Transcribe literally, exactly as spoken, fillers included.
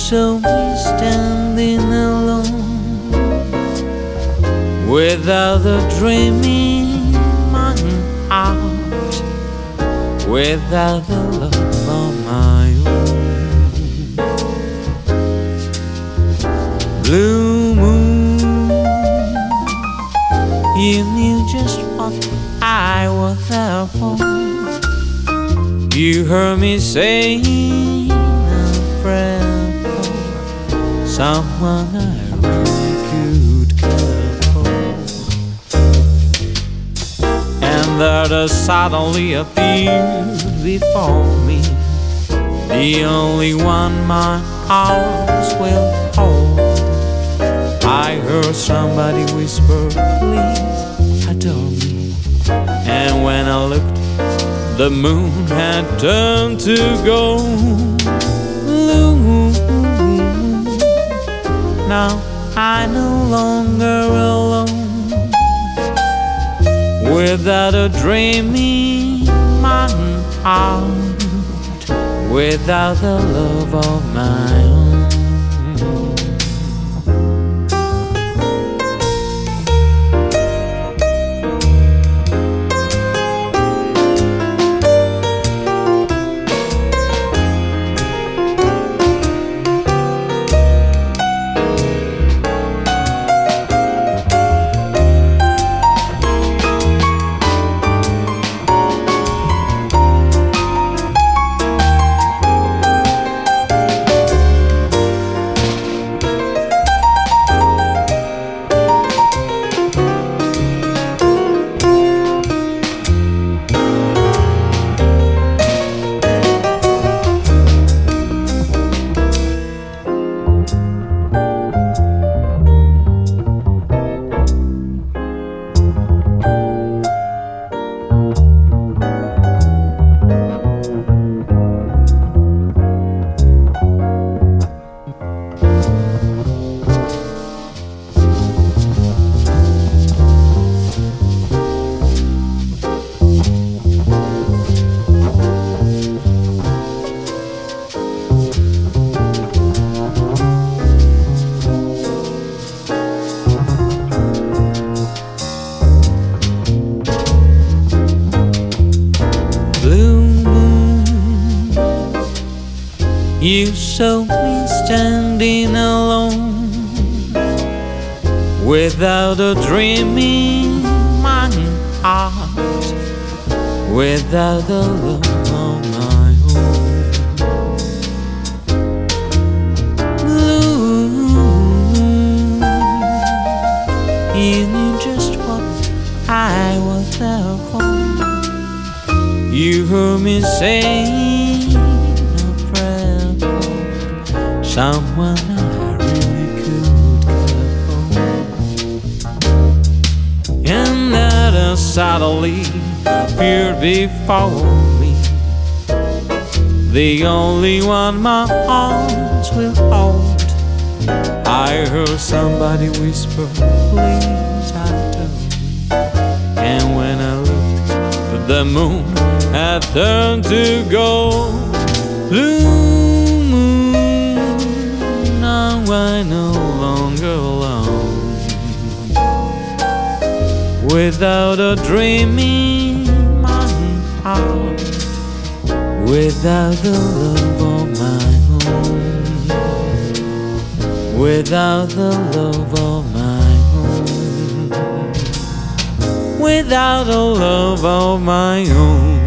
saw me standing alone without a dream in my heart, without a love of my own. Blue moon, you knew just what I was there for. You heard me saying a prayer for someone I really could care for, and there suddenly appeared before me the only one my arms will hold. I heard somebody whisper, "Please adore me," and when I looked, the moon had turned to gold. Blue, now I'm no longer alone, without a dream in my heart, without the love of my own. You saw me standing alone without a dream in my heart, without the love of my own. Blue, you knew just what I was there for. You heard me saying a prayer for someone I really could care for, and that suddenly appeared before me the only one my arms will hold. I heard somebody whisper, "Please adore me," and when I looked, the moon had turned to gold. Blue moon, now I'm no longer alone, without a dream in my heart, without the love of my own, without the love of my own, without the love of my own.